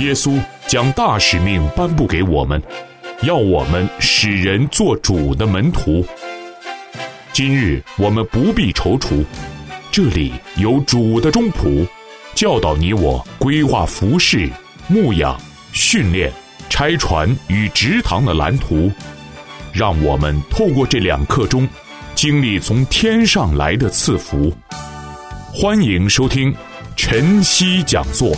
耶稣将大使命颁布给我们，要我们使人做主的门徒。今日我们不必踌躇，这里有主的忠仆，教导你我规划服事、牧养、训练、拆船与植堂的蓝图，让我们透过这2课中经历从天上来的赐福。欢迎收听晨曦讲座。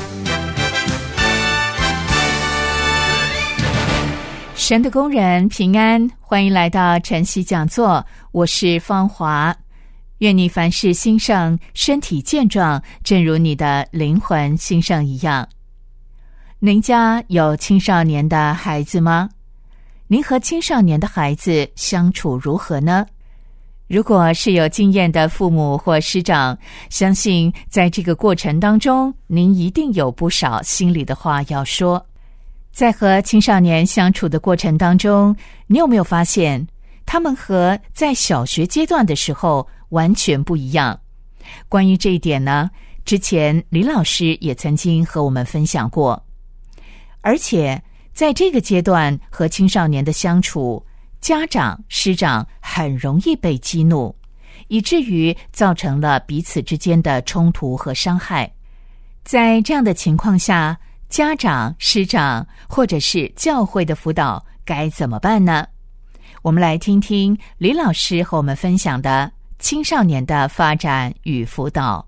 神的工人平安，欢迎来到晨曦讲座，我是芳华。愿你凡事兴盛，身体健壮，正如你的灵魂兴盛一样。您家有青少年的孩子吗？您和青少年的孩子相处如何呢？如果是有经验的父母或师长，相信在这个过程当中，您一定有不少心里的话要说。在和青少年相处的过程当中，你有没有发现他们和在小学阶段的时候完全不一样？关于这一点呢，之前李老师也曾经和我们分享过。而且在这个阶段和青少年的相处，家长、师长很容易被激怒，以至于造成了彼此之间的冲突和伤害。在这样的情况下，家长、师长或者是教会的辅导该怎么办呢？我们来听听李老师和我们分享的青少年的发展与辅导。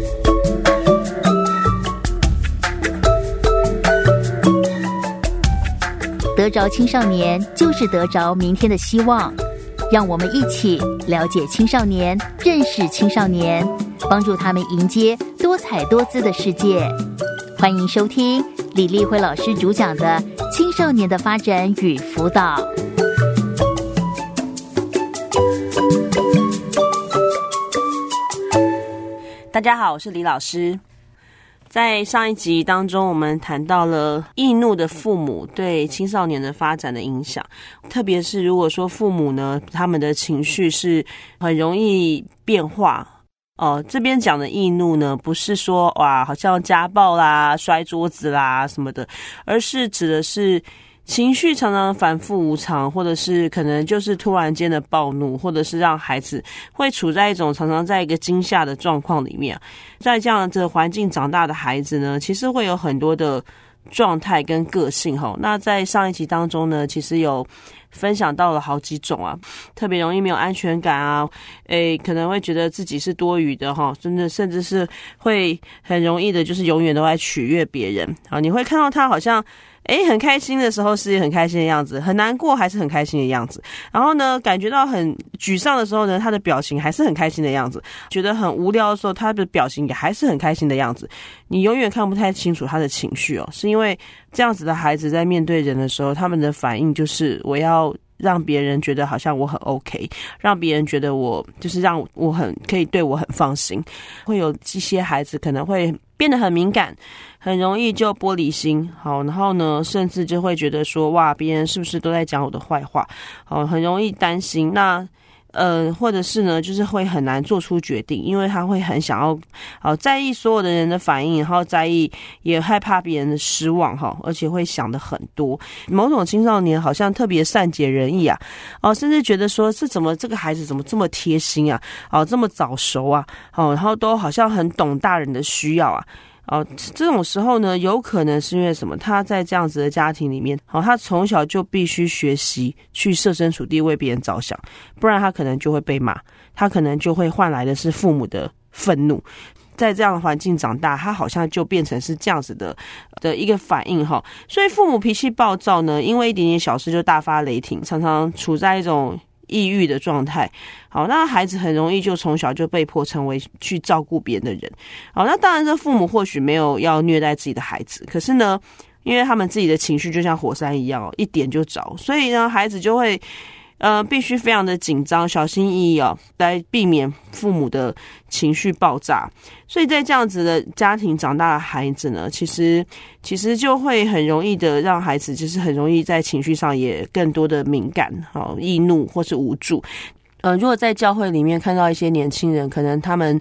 得着青少年，就是得着明天的希望。让我们一起了解青少年，认识青少年，帮助他们迎接多彩多姿的世界。欢迎收听李丽慧老师主讲的青少年的发展与辅导。 大家好，我是李老师。在上一集当中，我们谈到了易怒的父母对青少年的发展的影响，特别是如果说父母呢，他们的情绪是很容易变化。这边讲的易怒呢，不是说哇好像家暴啦、摔桌子啦什么的，而是指的是情绪常常反复无常，或者是可能就是突然间的暴怒，或者是让孩子会处在一种常常在一个惊吓的状况里面。在这样的环境长大的孩子呢，其实会有很多的状态跟个性。那在上一集当中呢，其实有分享到了好几种啊，特别容易没有安全感啊，可能会觉得自己是多余的真的，甚至是会很容易的就是永远都在取悦别人。你会看到他好像很开心的时候是很开心的样子，很难过还是很开心的样子，然后呢感觉到很沮丧的时候呢，他的表情还是很开心的样子，觉得很无聊的时候，他的表情也还是很开心的样子。你永远看不太清楚他的情绪是因为这样子的孩子在面对人的时候，他们的反应就是我要让别人觉得好像我很 OK， 让别人觉得我就是让我很可以对我很放心。会有一些孩子可能会变得很敏感，很容易就玻璃心，然后呢甚至就会觉得说哇别人是不是都在讲我的坏话，很容易担心。那或者是呢就是会很难做出决定，因为他会很想要在意所有的人的反应，然后在意也害怕别人的失望而且会想的很多。某种青少年好像特别善解人意啊，甚至觉得说是怎么这个孩子怎么这么贴心啊，这么早熟啊，然后都好像很懂大人的需要啊。这种时候呢，有可能是因为什么？他在这样子的家庭里面，他从小就必须学习去设身处地为别人着想，不然他可能就会被骂，他可能就会换来的是父母的愤怒。在这样的环境长大，他好像就变成是这样子的一个反应所以父母脾气暴躁呢，因为一点点小事就大发雷霆，常常处在一种抑郁的状态。那孩子很容易就从小就被迫成为去照顾别人的人。那当然这父母或许没有要虐待自己的孩子，可是呢因为他们自己的情绪就像火山一样一点就着，所以呢孩子就会必须非常的紧张，小心翼翼来避免父母的情绪爆炸。所以在这样子的家庭长大的孩子呢，其实就会很容易的让孩子就是很容易在情绪上也更多的敏感易怒或是无助。如果在教会里面看到一些年轻人，可能他们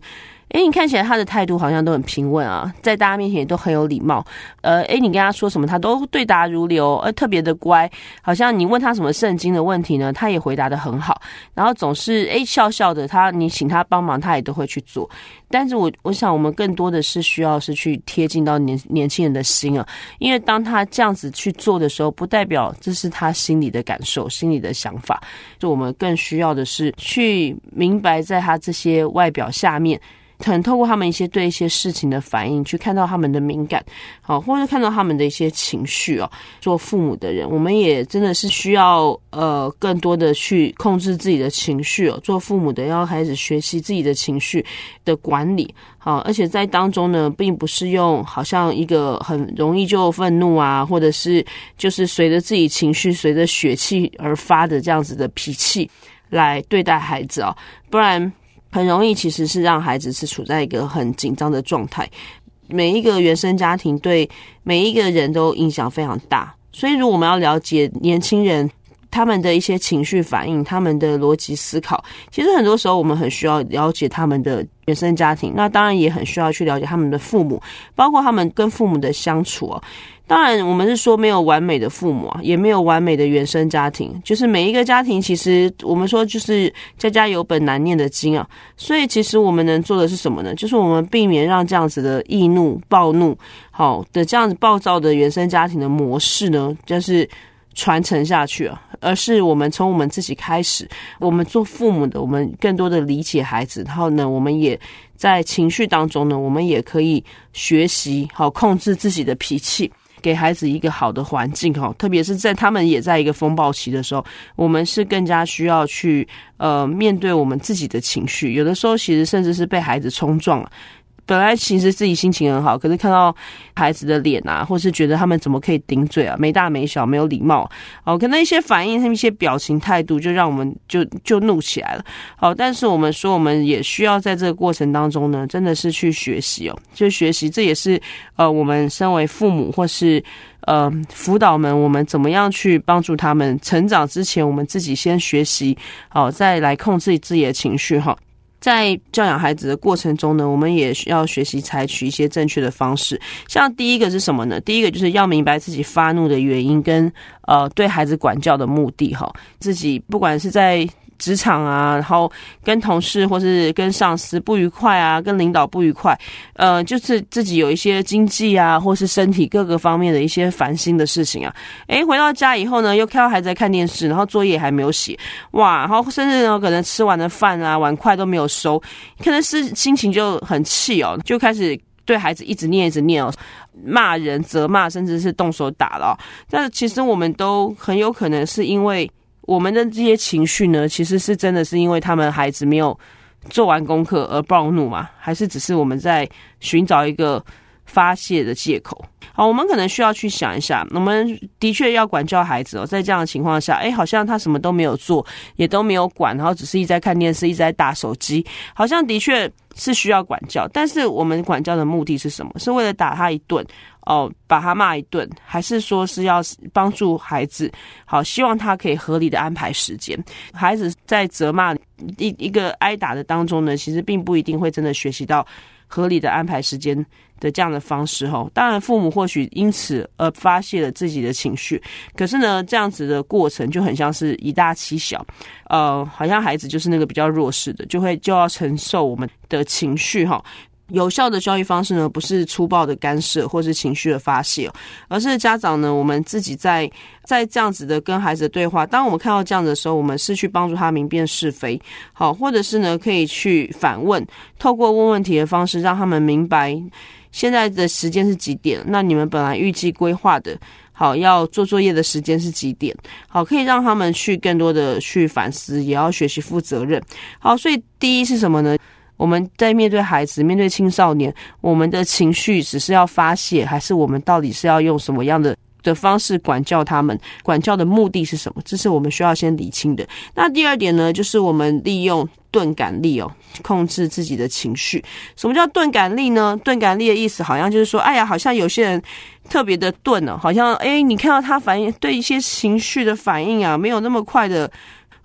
你看起来他的态度好像都很平稳啊，在大家面前也都很有礼貌。你跟他说什么，他都对答如流，特别的乖。好像你问他什么圣经的问题呢，他也回答得很好。然后总是笑笑的，你请他帮忙，他也都会去做。但是我想我们更多的是需要是去贴近到年轻人的心啊，因为当他这样子去做的时候，不代表这是他心里的感受、心里的想法。就我们更需要的是去明白，在他这些外表下面，可能透过他们对一些事情的反应，去看到他们的敏感，好，或者看到他们的一些情绪哦。做父母的人，我们也真的是需要更多的去控制自己的情绪哦。做父母的要开始学习自己的情绪的管理，好，而且在当中呢，并不是用好像一个很容易就愤怒啊，或者是就是随着自己情绪、随着血气而发的这样子的脾气来对待孩子哦，不然很容易其实是让孩子是处在一个很紧张的状态。每一个原生家庭对每一个人都影响非常大，所以如果我们要了解年轻人他们的一些情绪反应，他们的逻辑思考，其实很多时候我们很需要了解他们的原生家庭，那当然也很需要去了解他们的父母，包括他们跟父母的相处哦。当然我们是说没有完美的父母啊，也没有完美的原生家庭，就是每一个家庭其实我们说就是家家有本难念的经啊，所以其实我们能做的是什么呢？就是我们避免让这样子的易怒、暴怒好的这样子暴躁的原生家庭的模式呢，就是传承下去啊，而是我们从我们自己开始，我们做父母的，我们更多的理解孩子，然后呢，我们也在情绪当中呢，我们也可以学习好控制自己的脾气，给孩子一个好的环境哈，特别是在他们也在一个风暴期的时候，我们是更加需要去面对我们自己的情绪，有的时候其实甚至是被孩子冲撞了。本来其实自己心情很好，可是看到孩子的脸啊，或是觉得他们怎么可以顶嘴啊，没大没小，没有礼貌哦，可能一些反应、一些表情态度，就让我们就怒起来了。好，但是我们说，我们也需要在这个过程当中呢，真的是去学习哦，就学习，这也是我们身为父母或是辅导们，我们怎么样去帮助他们成长之前，我们自己先学习，好，再来控制自己的情绪哈。在教养孩子的过程中呢，我们也需要学习采取一些正确的方式。像第一个是什么呢？第一个就是要明白自己发怒的原因跟对孩子管教的目的哈。自己不管是在职场啊，然后跟同事或是跟上司不愉快啊，跟领导不愉快，就是自己有一些经济啊，或是身体各个方面的一些烦心的事情啊。回到家以后呢，又看到孩子在看电视，然后作业还没有写，哇，然后甚至呢，可能吃完的饭啊，碗筷都没有收，可能是心情就很气哦，就开始对孩子一直念哦，骂人、责骂，甚至是动手打了哦。但其实我们都很有可能是因为我们的这些情绪呢，其实是真的是因为他们孩子没有做完功课而暴怒吗？还是只是我们在寻找一个发泄的借口？好，我们可能需要去想一下，我们的确要管教孩子哦，在这样的情况下，好像他什么都没有做，也都没有管，然后只是一直在看电视，一直在打手机，好像的确是需要管教，但是我们管教的目的是什么？是为了打他一顿把他骂一顿，还是说是要帮助孩子好，希望他可以合理的安排时间？孩子在责骂一个挨打的当中呢，其实并不一定会真的学习到合理的安排时间的这样的方式当然父母或许因此而发泄了自己的情绪，可是呢这样子的过程就很像是以大欺小，好像孩子就是那个比较弱势的，就要承受我们的情绪有效的教育方式呢，不是粗暴的干涉或是情绪的发泄而是家长呢，我们自己在这样子的跟孩子的对话，当我们看到这样的时候，我们是去帮助他明辨是非，好，或者是呢可以去反问，透过问问题的方式让他们明白现在的时间是几点，那你们本来预计规划的好要做作业的时间是几点，好，可以让他们去更多的去反思，也要学习负责任。好，所以第一是什么呢？我们在面对孩子、面对青少年，我们的情绪只是要发泄，还是我们到底是要用什么样的方式管教他们？管教的目的是什么？这是我们需要先理清的。那第二点呢，就是我们利用钝感力控制自己的情绪。什么叫钝感力呢？钝感力的意思好像就是说，好像有些人特别的钝好像你看到他反应对一些情绪的反应啊，没有那么快的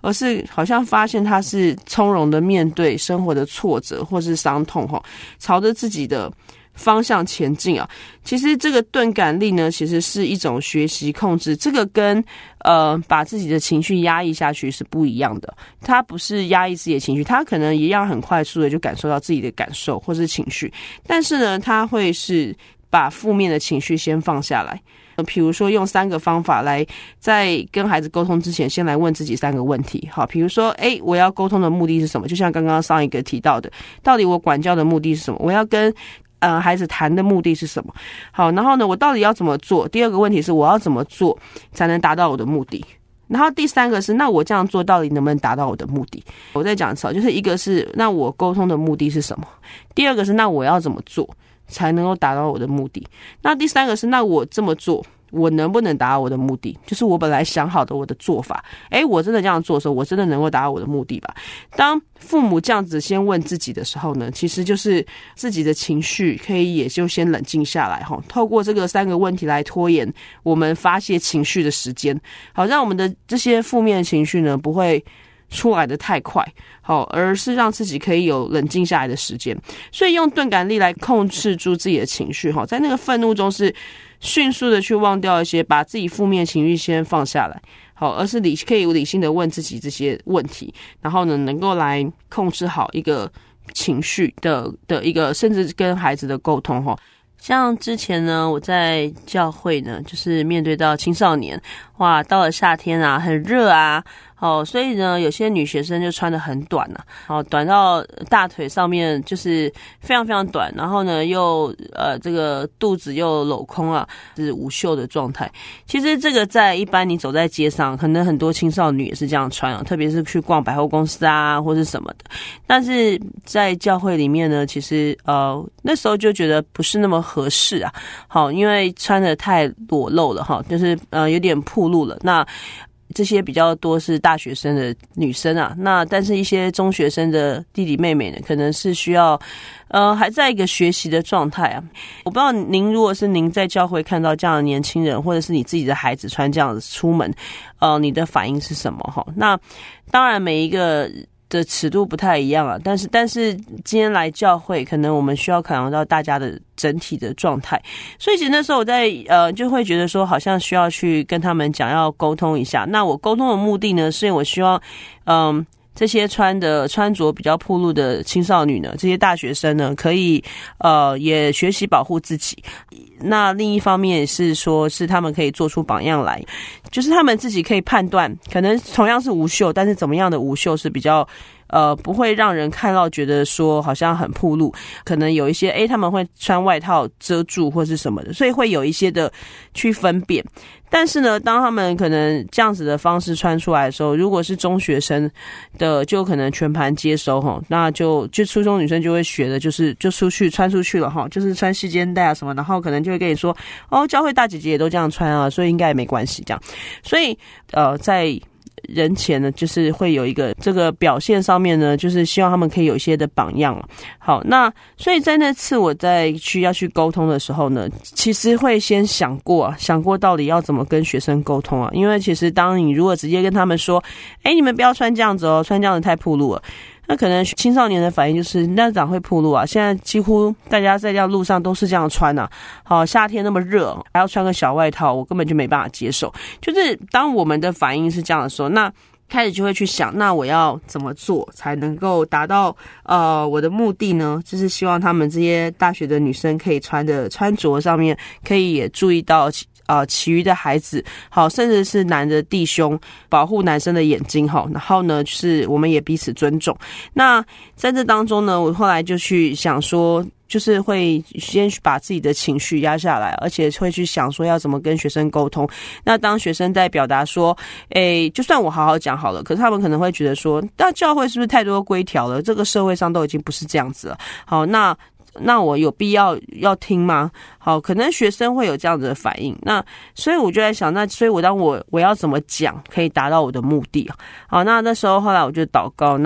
而是好像发现他是从容的面对生活的挫折或是伤痛，朝着自己的方向前进啊。其实这个钝感力呢，其实是一种学习控制，这个跟把自己的情绪压抑下去是不一样的。他不是压抑自己的情绪，他可能一样很快速的就感受到自己的感受或是情绪，但是呢，他会是把负面的情绪先放下来。比如说用3个方法来在跟孩子沟通之前，先来问自己3个问题。好，比如说我要沟通的目的是什么？就像刚刚上一个提到的，到底我管教的目的是什么？我要跟孩子谈的目的是什么？好，然后呢，我到底要怎么做？第2个问题是我要怎么做才能达到我的目的？然后第3个是那我这样做到底能不能达到我的目的？我再讲一次，就是一个是那我沟通的目的是什么？第2个是那我要怎么做才能够达到我的目的？那第3个是那我这么做我能不能达到我的目的？就是我本来想好的我的做法，我真的这样做的时候，我真的能够达到我的目的吧？当父母这样子先问自己的时候呢，其实就是自己的情绪可以也就先冷静下来，透过这个3个问题来拖延我们发泄情绪的时间，好让我们的这些负面的情绪呢不会出来的太快，好，而是让自己可以有冷静下来的时间。所以用钝感力来控制住自己的情绪，在那个愤怒中是迅速的去忘掉一些，把自己负面情绪先放下来，好，而是可以理性的问自己这些问题，然后呢，能够来控制好一个情绪的一个，甚至跟孩子的沟通。像之前呢，我在教会呢，就是面对到青少年，哇，到了夏天啊，很热啊，所以呢，有些女学生就穿得很短啊，短到大腿上面，就是非常非常短，然后呢，又这个肚子又镂空啊，是无袖的状态。其实这个在一般你走在街上，可能很多青少女也是这样穿啊，特别是去逛百货公司啊，或是什么的。但是在教会里面呢，其实那时候就觉得不是那么合适啊，好，因为穿得太裸露了哈，就是有点暴露了。那这些比较多是大学生的女生啊，那但是一些中学生的弟弟妹妹呢，可能是需要还在一个学习的状态啊。我不知道您如果是您在教会看到这样的年轻人，或者是你自己的孩子穿这样子出门，你的反应是什么哈？那当然每一个的尺度不太一样啊，但是今天来教会，可能我们需要考量到大家的整体的状态，所以其实那时候我在就会觉得说，好像需要去跟他们讲，要沟通一下。那我沟通的目的呢，是因为我希望这些穿着比较暴露的青少女呢，这些大学生呢，可以也学习保护自己。那另一方面也是说，是他们可以做出榜样来，就是他们自己可以判断，可能同样是无袖，但是怎么样的无袖是比较不会让人看到觉得说好像很暴露，可能有一些他们会穿外套遮住或是什么的，所以会有一些的去分辨。但是呢，当他们可能这样子的方式穿出来的时候，如果是中学生的，就可能全盘接收齁，那就初中女生就会学的，就出去穿出去了齁，就是穿细肩带啊什么，然后可能就会跟你说，教会大姐姐也都这样穿啊，所以应该也没关系这样。所以在人前呢，就是会有一个这个表现上面呢，就是希望他们可以有一些的榜样。好，那所以在那次我在要去沟通的时候呢，其实会先想过到底要怎么跟学生沟通啊，因为其实当你如果直接跟他们说，你们不要穿这样子哦，穿这样子太暴露了，那可能青少年的反应就是那咋会暴露啊？现在几乎大家在这样路上都是这样穿啊。好，夏天那么热，还要穿个小外套，我根本就没办法接受。就是当我们的反应是这样的时候，那开始就会去想，那我要怎么做才能够达到我的目的呢？就是希望他们这些大学的女生可以穿着上面可以也注意到其余的孩子，好，甚至是男的弟兄，保护男生的眼睛，好，然后呢，就是我们也彼此尊重。那在这当中呢，我后来就去想说，就是会先把自己的情绪压下来，而且会去想说要怎么跟学生沟通。那当学生在表达说，就算我好好讲好了，可是他们可能会觉得说，那教会是不是太多规条了？这个社会上都已经不是这样子了。好，那我有必要听吗？好，可能学生会有这样子的反应。那所以我就在想，所以我当我要怎么讲可以达到我的目的？好，那时候后来我就祷告，那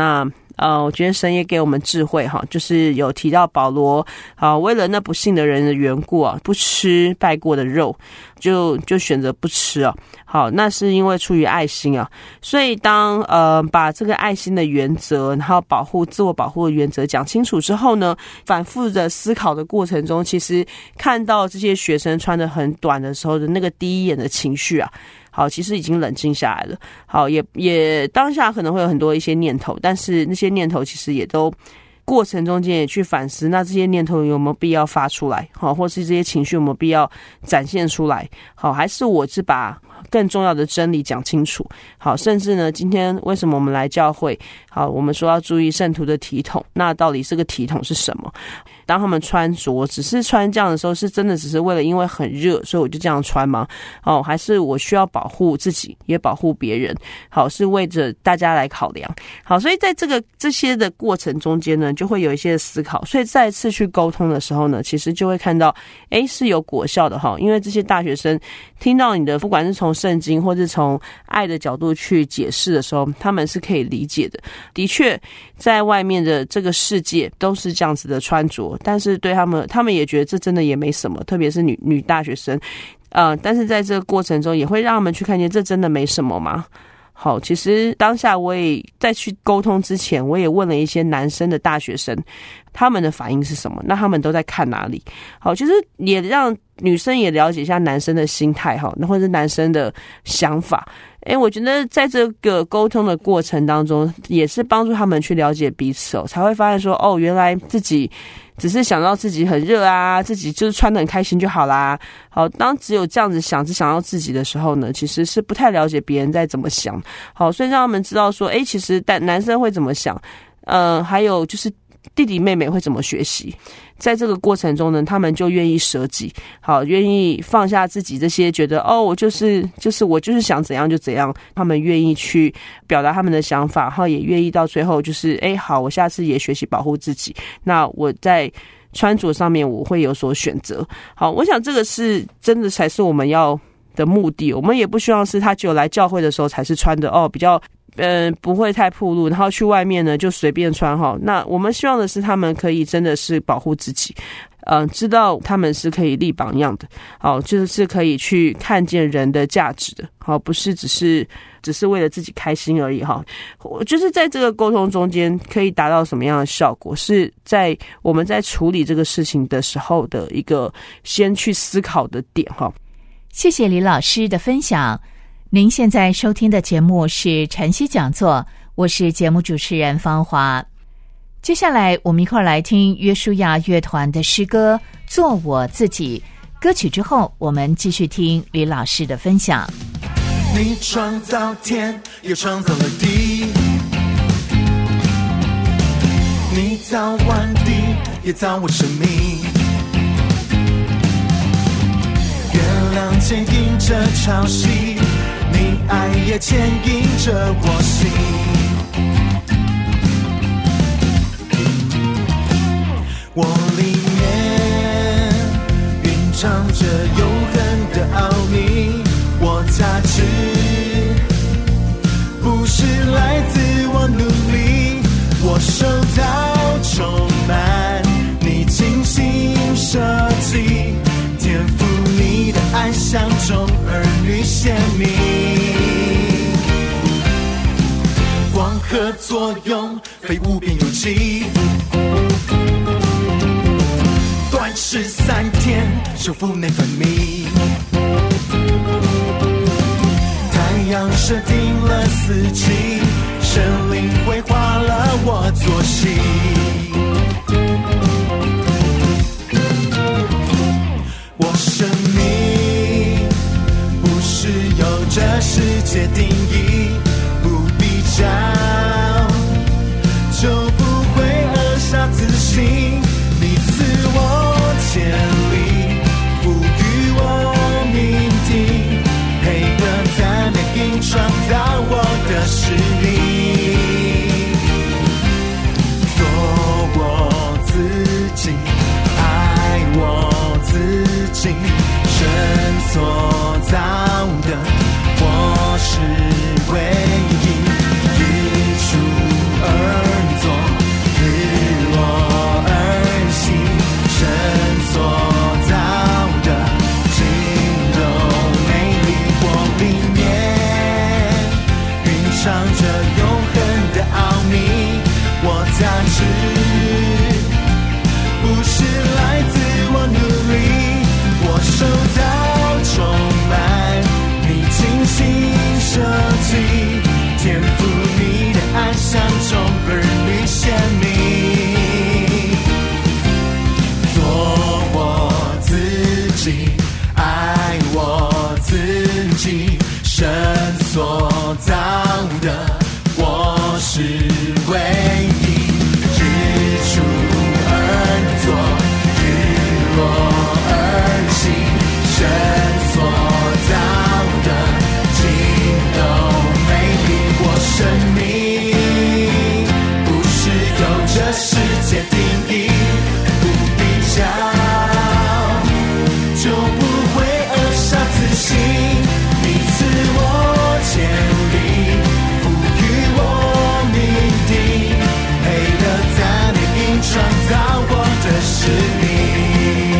我觉得神也给我们智慧哈，就是有提到保罗为了那不信的人的缘故啊，不吃拜过的肉，就选择不吃啊。好，那是因为出于爱心啊。所以当把这个爱心的原则，然后自我保护的原则讲清楚之后呢，反复的思考的过程中，其实看到这些学生穿得很短的时候的那个第一眼的情绪啊，好，其实已经冷静下来了。好，也当下可能会有很多一些念头，但是那些念头其实也都过程中间也去反思，那这些念头有没有必要发出来？好，或是这些情绪有没有必要展现出来？好，还是我是把更重要的真理讲清楚？好，甚至呢，今天为什么我们来教会？好，我们说要注意圣徒的体统，那到底这个体统是什么？当他们穿着只是穿这样的时候，是真的只是为了因为很热，所以我就这样穿吗？还是我需要保护自己，也保护别人？好，是为着大家来考量。好，所以在这些的过程中间呢，就会有一些思考。所以再次去沟通的时候呢，其实就会看到，是有果效的哈。因为这些大学生听到你的，不管是从圣经或是从爱的角度去解释的时候，他们是可以理解的。的确，在外面的这个世界都是这样子的穿着。但是对他们也觉得这真的也没什么，特别是女大学生，但是在这个过程中也会让他们去看见这真的没什么吗？好，其实当下我也在去沟通之前，我也问了一些男生的大学生，他们的反应是什么？那他们都在看哪里？好，其实也让女生也了解一下男生的心态哈，或者是男生的想法。我觉得在这个沟通的过程当中，也是帮助他们去了解彼此才会发现说，原来自己只是想到自己很热啊，自己就是穿得很开心就好啦。好，当只有这样子想，只想到自己的时候呢，其实是不太了解别人在怎么想。好，所以让他们知道说，其实男生会怎么想，还有就是弟弟妹妹会怎么学习。在这个过程中呢，他们就愿意舍己，好，愿意放下自己这些觉得我就是想怎样就怎样，他们愿意去表达他们的想法，然后也愿意到最后就是好，我下次也学习保护自己，那我在穿着上面我会有所选择。好，我想这个是真的才是我们要的目的。我们也不希望是他只有来教会的时候才是穿的比较不会太暴露，然后去外面呢就随便穿哈。那我们希望的是他们可以真的是保护自己，知道他们是可以立榜样的，好，就是可以去看见人的价值的，好，不是只是为了自己开心而已哈。就是在这个沟通中间可以达到什么样的效果，是在我们在处理这个事情的时候的一个先去思考的点哈。 谢谢李老师的分享。您现在收听的节目是晨曦讲座，我是节目主持人芳华。接下来我们一块来听约书亚乐团的诗歌《做我自己》。歌曲之后，我们继续听李老师的分享。 你创造天，又创造了地，你造万地，也造我生命。月亮牵引着潮汐，你爱也牵引着我心。我里面蕴藏着永恒的奥秘，我价值不是来自我努力，我受到充满你精心设计，天赋你的爱像种儿女显明，光合作用非无边有际，断食3天修复内分泌，太阳设定了4季，神灵规划了我作息，我生命不是由这世界定义，不比较就不会扼杀自信，你赐我潜力，赋予我命定，配得赞美并创造我的实力，做是唯一。日出而作，日落而息，神所造的尽都美丽。我生命不是由这世界定义，不比较就不会扼杀自信。你赐我潜力，赋予我命定，配得赞美因创造我的使命。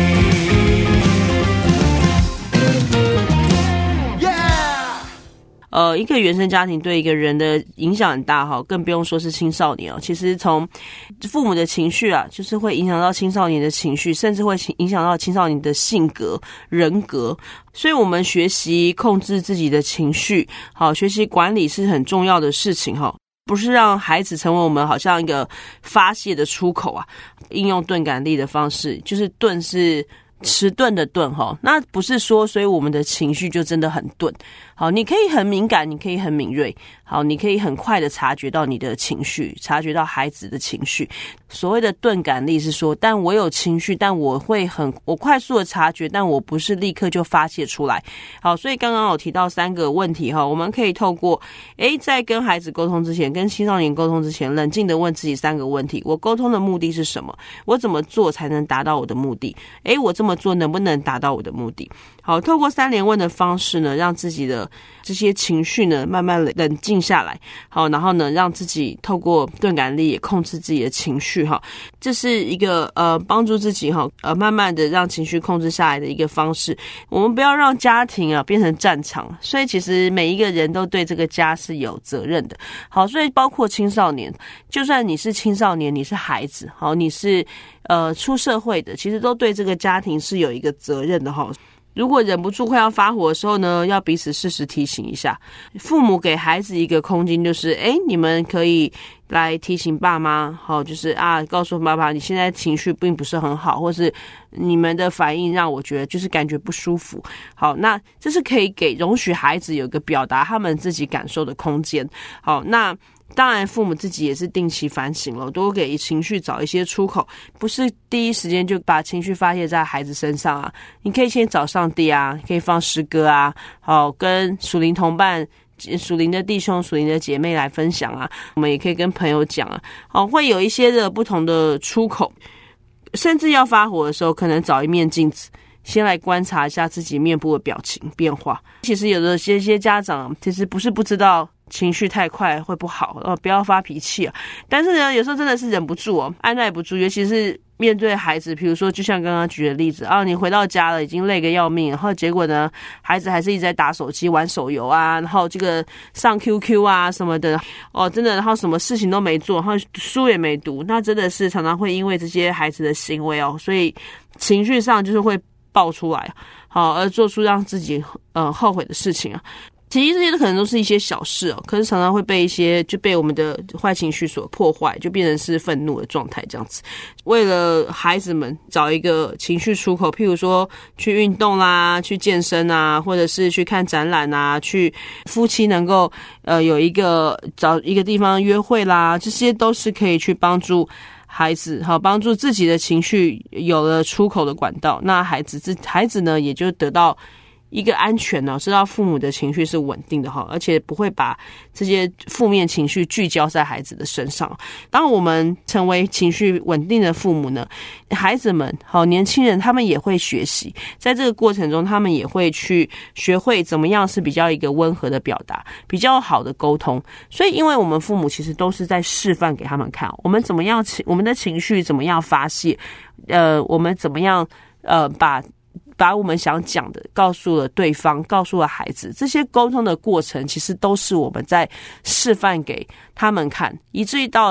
一个原生家庭对一个人的影响很大哈，更不用说是青少年哦。其实从父母的情绪啊，就是会影响到青少年的情绪，甚至会影响到青少年的性格、人格。所以我们学习控制自己的情绪，好，学习管理是很重要的事情哈。不是让孩子成为我们好像一个发泄的出口啊，应用钝感力的方式，就是钝是迟钝的钝哈，那不是说所以我们的情绪就真的很钝。好，你可以很敏感，你可以很敏锐，好，你可以很快的察觉到你的情绪，察觉到孩子的情绪。所谓的钝感力是说，但我有情绪，但我快速的察觉，但我不是立刻就发泄出来。好，所以刚刚有提到3个问题哈，我们可以透过在跟孩子沟通之前，跟青少年沟通之前，冷静的问自己3个问题：我沟通的目的是什么？我怎么做才能达到我的目的？我这么做能不能达到我的目的？好，透过3连问的方式呢，让自己的这些情绪呢慢慢冷静下来。好，然后呢让自己透过钝感力也控制自己的情绪哈，这是一个帮助自己哈慢慢的让情绪控制下来的一个方式。我们不要让家庭啊变成战场，所以其实每一个人都对这个家是有责任的。好，所以包括青少年，就算你是青少年，你是孩子，好，你是出社会的，其实都对这个家庭是有一个责任的哈。如果忍不住快要发火的时候呢，要彼此适时提醒一下。父母给孩子一个空间，就是你们可以来提醒爸妈，好，就是告诉爸爸你现在情绪并不是很好，或是你们的反应让我觉得就是感觉不舒服。好，那这是可以容许孩子有一个表达他们自己感受的空间。好，那当然父母自己也是定期反省了，多给情绪找一些出口，不是第一时间就把情绪发泄在孩子身上啊。你可以先找上帝啊，可以放诗歌啊，好，跟属灵同伴、属灵的弟兄、属灵的姐妹来分享啊。我们也可以跟朋友讲啊，好，会有一些的不同的出口。甚至要发火的时候，可能找一面镜子，先来观察一下自己面部的表情变化。其实有的些家长其实不是不知道情绪太快会不好，不要发脾气啊。但是呢，有时候真的是忍不住按耐不住，尤其是面对孩子，比如说就像刚刚举的例子你回到家了，已经累个要命，然后结果呢，孩子还是一直在打手机、玩手游啊，然后这个上 QQ 啊什么的真的，然后什么事情都没做，然后书也没读，那真的是常常会因为这些孩子的行为所以情绪上就是会爆出来，好，而做出让自己后悔的事情啊。其实这些可能都是一些小事可是常常会被我们的坏情绪所破坏，就变成是愤怒的状态这样子。为了孩子们找一个情绪出口，譬如说去运动啦，去健身啊，或者是去看展览啊，去夫妻能够有找一个地方约会啦，这些都是可以去帮助孩子，好，帮助自己的情绪有了出口的管道。那孩子呢，也就得到一个安全知道父母的情绪是稳定的而且不会把这些负面情绪聚焦在孩子的身上。当我们成为情绪稳定的父母呢，孩子们年轻人他们也会学习，在这个过程中他们也会去学会怎么样是比较一个温和的表达，比较好的沟通。所以因为我们父母其实都是在示范给他们看，我们怎么样我们的情绪怎么样发泄，我们怎么样把我们想讲的告诉了对方，告诉了孩子，这些沟通的过程其实都是我们在示范给他们看，以至于到了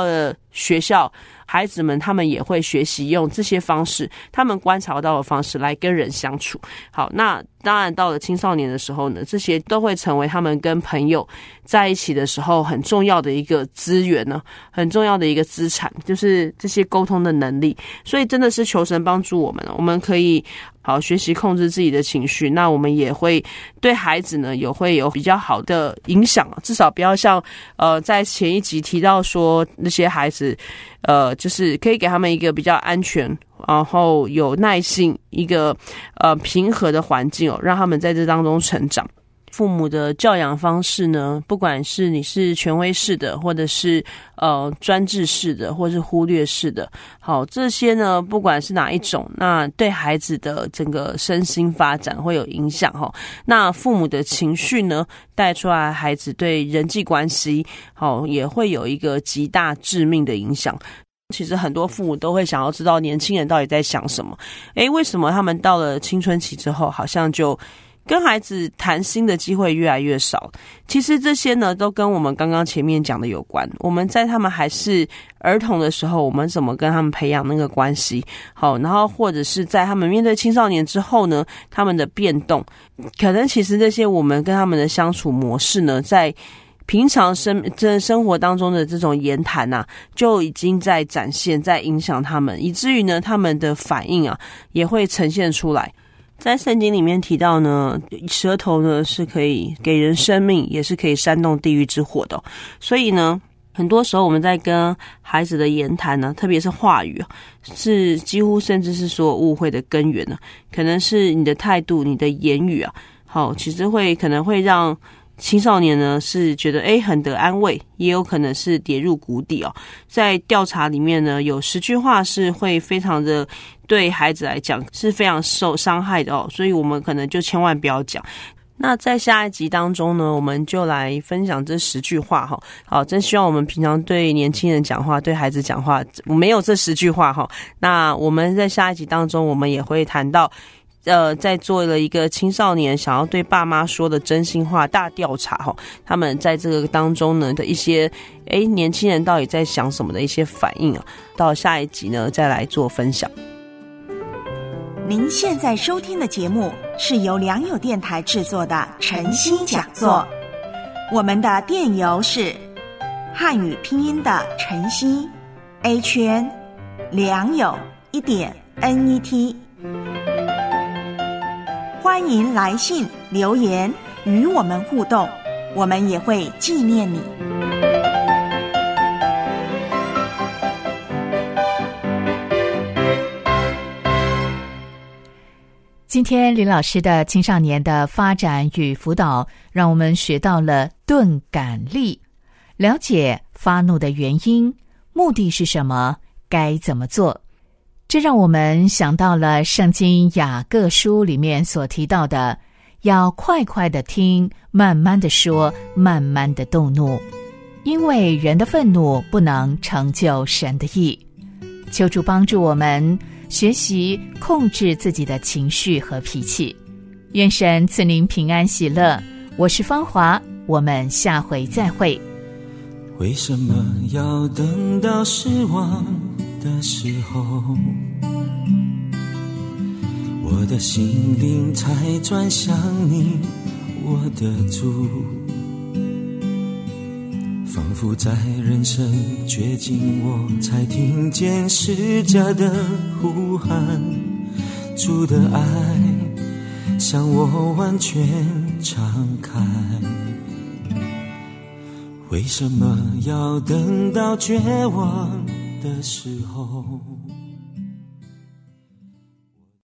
学校孩子们他们也会学习用这些方式，他们观察到的方式来跟人相处。好，那当然到了青少年的时候呢，这些都会成为他们跟朋友在一起的时候很重要的一个资源呢，很重要的一个资产，就是这些沟通的能力。所以真的是求神帮助我们，我们可以好学习控制自己的情绪，那我们也会对孩子呢会有比较好的影响，至少不要像在前一集提到说那些孩子就是可以给他们一个比较安全，然后有耐性，一个平和的环境让他们在这当中成长。父母的教养方式呢，不管是你是权威式的，或者是专制式的，或是忽略式的，好，这些呢不管是哪一种，那对孩子的整个身心发展会有影响。那父母的情绪呢带出来，孩子对人际关系也会有一个极大致命的影响。其实很多父母都会想要知道年轻人到底在想什么，为什么他们到了青春期之后好像就跟孩子谈心的机会越来越少。其实这些呢都跟我们刚刚前面讲的有关，我们在他们还是儿童的时候，我们怎么跟他们培养那个关系，好，然后或者是在他们面对青少年之后呢，他们的变动，可能其实这些我们跟他们的相处模式呢，在平常生活当中的这种言谈啊，就已经在展现，在影响他们，以至于呢他们的反应啊也会呈现出来。在圣经里面提到呢，舌头呢是可以给人生命，也是可以煽动地狱之火的。所以呢很多时候我们在跟孩子的言谈呢，特别是话语，是几乎甚至是所有误会的根源呢，可能是你的态度，你的言语啊，好，其实可能会让青少年呢是觉得很得安慰，也有可能是跌入谷底。在调查里面呢，有10句话是会非常的对孩子来讲是非常受伤害的所以我们可能就千万不要讲。那在下一集当中呢，我们就来分享这10句话好，真希望我们平常对年轻人讲话，对孩子讲话没有这10句话那我们在下一集当中，我们也会谈到在做了一个青少年想要对爸妈说的真心话大调查他们在这个当中呢的一些年轻人到底在想什么的一些反应到下一集呢再来做分享。 您现在收听的节目是由良友电台制作的晨星讲座，我们的电邮是汉语拼音的晨星 HN 良友1.net，欢迎来信留言与我们互动，我们也会纪念你。 今天林老师的青少年的发展与辅导，让我们学到了钝感力，了解发怒的原因，目的是什么，该怎么做。这让我们想到了圣经雅各书里面所提到的，要快快的听，慢慢的说，慢慢的动怒，因为人的愤怒不能成就神的义。求主帮助我们学习控制自己的情绪和脾气。愿神赐您平安喜乐。我是芳华，我们下回再会。 为什么要等到失望的时候，我的心灵才转向你，我的主？仿佛在人生绝境，我才听见释迦的呼喊，主的爱向我完全敞开。为什么要等到绝望的时候？